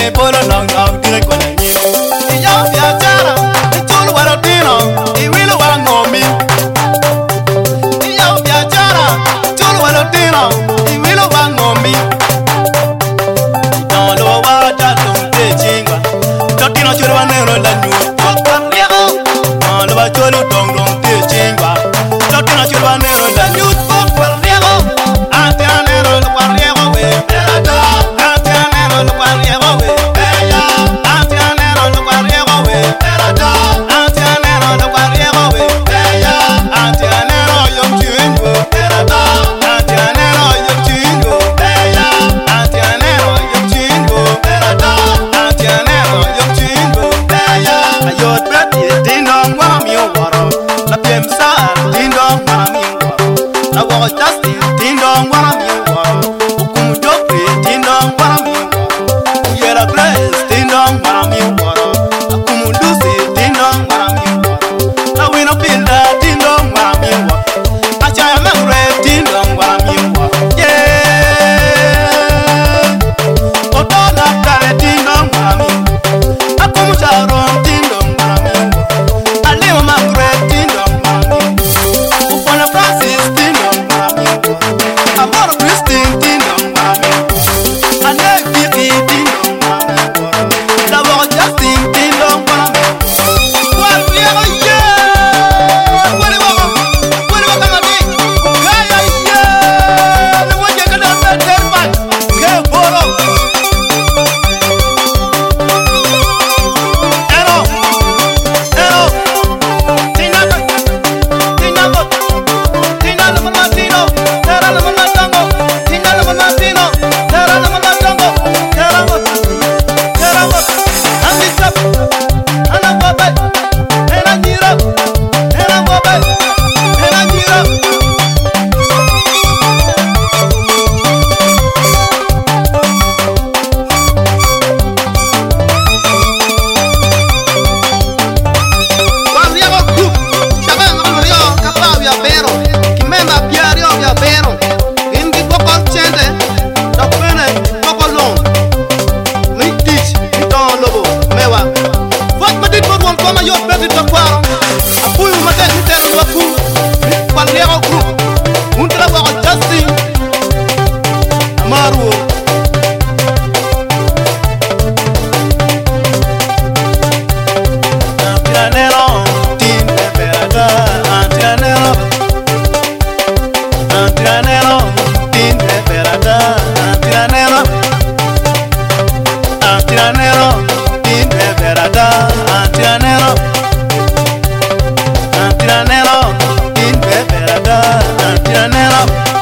bolo long long dire con la ni yo viaggiara chul waro tino I will wango mi yo viaggiara chul waro tino I will wango mi no lo wa ta tum te chingwa to tino chul wanero la nyu ko riego no lo wa chulu dong dong te chingwa to tino chul wanero la nyu ko riego ante anero lo wa riego we ante anero lo wa riego we ante anero lo wa riego we ante anero lo wa riego we ante anero yom chingo ante anero yom chingo ante anero yom chingo ante anero yom chingo ayot beti dindong wa mi waro la piem sa dindong wa mi waro la wo justice dindong wa mi waro ukum jokri dindong wa mi waro yera grace dindong wa mi waro ukum lucy dindong wa mi waro la wino pilda dindong wa mi waro achaya mangre dindong wa mi waro yeah otola kare dindong wa mi akum charon dindong wa mi waro alimo mangre dindong wa mi upona Francis dindong wa mi waro amor Christine dindong wa mi waro ane Vicky dindong wa mi waro la wo Justin dindong wa mi waro riego ye wale wo kama ni kaya ye le wo je kana terpa ke boro ero tinako tinalo matino tera lo matango tinalo matino tera lo matango tera andisap ana bobe era gira era bobe era gira Guardiamo group, chabang rio kapau ya bero, kimemba piario ya bero, indi boko chende, dopene boko long, mitich iton lobo mewa. Fot madit bo won koma yot beti to kwaro, apuyu mate mitero waku, guardiamo group, untra boko Justin, Amaru. Antianero, tin temperata, antianero, antianero, tin temperata, antianero, antianero, tin temperata, antianero, antianero, tin temperata, antianero.